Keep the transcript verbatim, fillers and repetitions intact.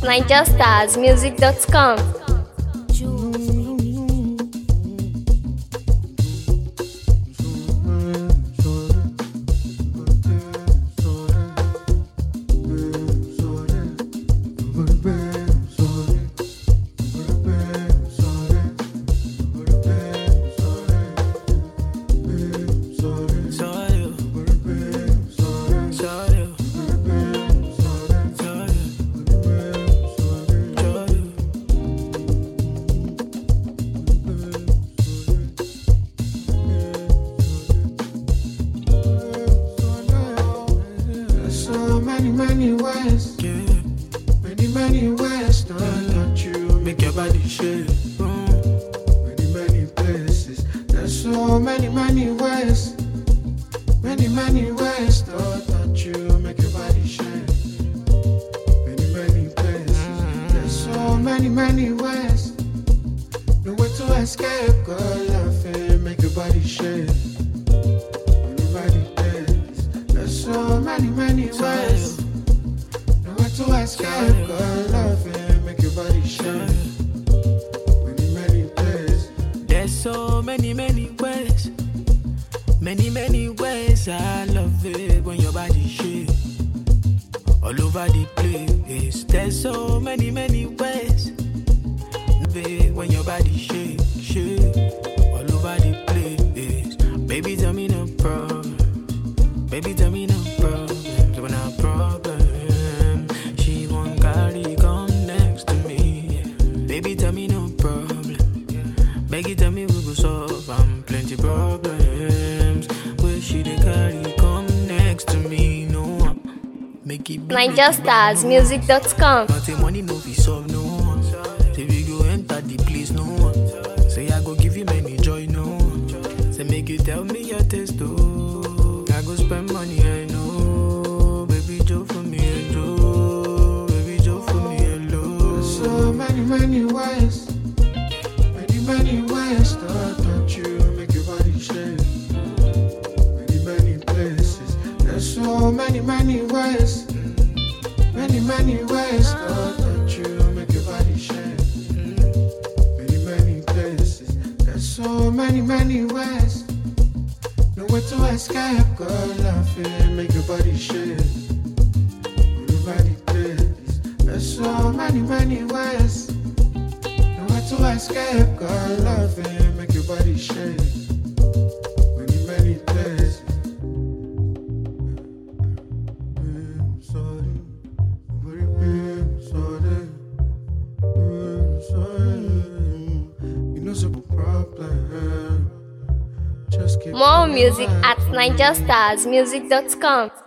niger stars music dot com. Many, many ways, yeah. Many, many ways to touch you, make your body shake. Mm. Many, many places, there's so many, many ways. Many, many ways to touch you, make your body shake. Many, many places, there's so many, many ways. No way to escape, girl, laughing, make your body shake. Many, many places, there's so many, many ways. To escape, girl, loving, make your body shake. Many, many ways. There's so many, many ways. Many, many ways. I love it when your body shake. All over the place. There's so many, many ways. Love it when your body shake, shake. All over the place. Baby, tell me no problem. Baby, tell me no problem. Tell me no problem. Baby, tell me no problem. Beg you, tell me we go solve. I'm plenty problems. Where she they carry? Come next to me. No, make it niger stars music dot com. Nothing money no be solve. No, say we go enter the place. No, say I go give you many joy. No, say make you tell me your taste. Oh, I go spend money. I know, baby, Joe for me. I do. So many, many ways, many, many ways to touch you, make your body shake. Many, many places, there's so many, many ways, many, many ways to touch you, make your body shake. Many, many places, there's so many, many ways. No way to escape, girl, laughing, make your body shake. Many, many places, there's so many, many ways. No way to escape, girl, loving, make your body shake. Many, many places. I'm sorry, very big, sorry, I'm sorry. You know some problem. Just keep More music at niger stars music dot com.